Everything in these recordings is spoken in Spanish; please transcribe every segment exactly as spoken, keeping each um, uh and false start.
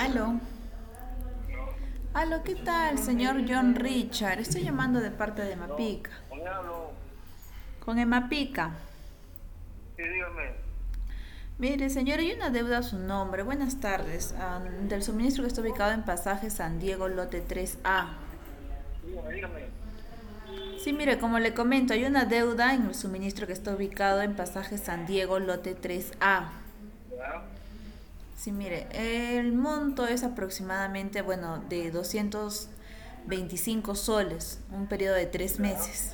Aló. Aló, ¿qué tal, señor John Richard? Estoy llamando de parte de No, Emapica. ¿con quién hablo? Con Emapica. Sí, dígame. Mire, señor, hay una deuda a su nombre. Buenas tardes. Ah, del suministro que está ubicado en pasaje San Diego, lote tres A. Dígame, dígame. Sí, mire, como le comento, hay una deuda en el suministro que está ubicado en pasaje San Diego, lote tres A. ¿Ya? Sí, mire, el monto es aproximadamente, bueno, de doscientos veinticinco soles, un periodo de tres ¿Ya? meses.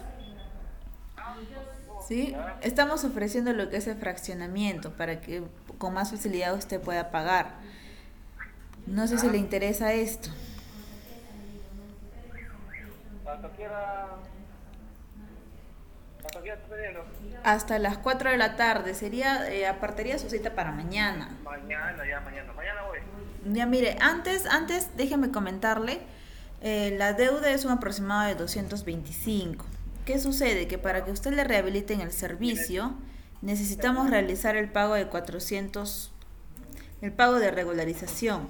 ¿Sí? ¿Ya? Estamos ofreciendo lo que es el fraccionamiento para que con más facilidad usted pueda pagar. No sé si le ¿Ya? interesa esto. ¿Hasta qué hora? ¿Hasta qué hora está pidiendo? Hasta las cuatro de la tarde sería, eh, apartaría su cita para mañana. Mañana, ya, mañana. Mañana voy. Ya mire, antes, antes déjeme comentarle, eh, la deuda es un aproximado de doscientos veinticinco. ¿Qué sucede? Que para que usted le rehabiliten el ¿Tienes? servicio, necesitamos realizar el pago de cuatrocientos, el pago de regularización.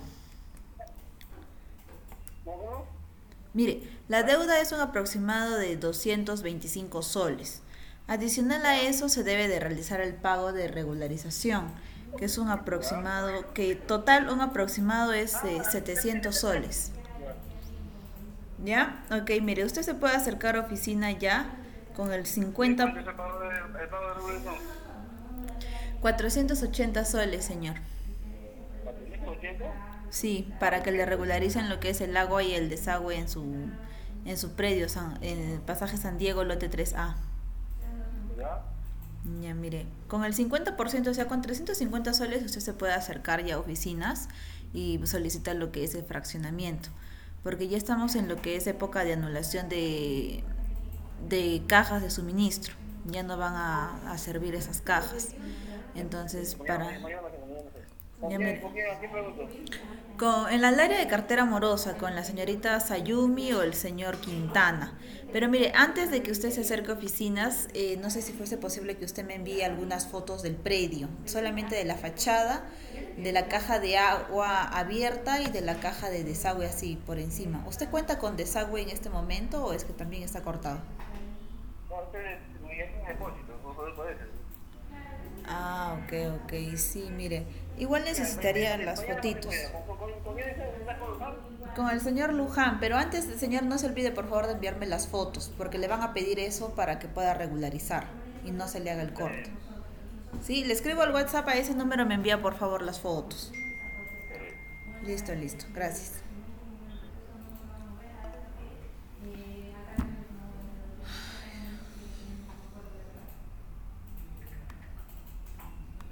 ¿Cómo? Mire, la deuda es un aproximado de doscientos veinticinco soles. Adicional a ¿Ya? eso se debe de realizar el pago de regularización, que es un ¿Ya? aproximado, que total un aproximado es de setecientos soles. Ya. ¿Ya? Ok, mire, usted se puede acercar a oficina ya con el ¿Y cuánto es cincuenta, el pago de, el pago de revolución? cuatrocientos ochenta soles, señor. ¿cuatrocientos ochenta? Sí, para que le regularicen lo que es el agua y el desagüe en su en su predio, San- en el pasaje San Diego, lote tres A. ¿Ya? Ya, mire, con el cincuenta por ciento, o sea, con trescientos cincuenta soles, usted se puede acercar ya a oficinas y solicitar lo que es el fraccionamiento. Porque ya estamos en lo que es época de anulación de, de cajas de suministro. Ya no van a, a servir esas cajas. Entonces, Mañana, para... mañana, mañana, mañana, mañana. ¿Con Ya quién? mire. ¿Con quién? ¿A quién pregunto? Con, en el área de cartera amorosa, con la señorita Sayumi o el señor Quintana. Pero mire, antes de que usted se acerque a oficinas, eh, no sé si fuese posible que usted me envíe algunas fotos del predio, solamente de la fachada, de la caja de agua abierta y de la caja de desagüe así por encima. ¿Usted cuenta con desagüe en este momento o es que también está cortado? No, ustedes, ya es un depósito, por por- por eso. Ah, ok, ok, sí, mire. Igual Ya, ma- ma- necesitaría ma- las mañana con quién fotitos. voy a- ¿Con, con, con, con quién es el- está colocado? Con el señor Luján, pero antes, señor, no se olvide por favor de enviarme las fotos, porque le van a pedir eso para que pueda regularizar y no se le haga el Está corte. bien. Sí, le escribo al WhatsApp a ese número, me envía por favor las fotos. Está bien. Listo, listo, gracias.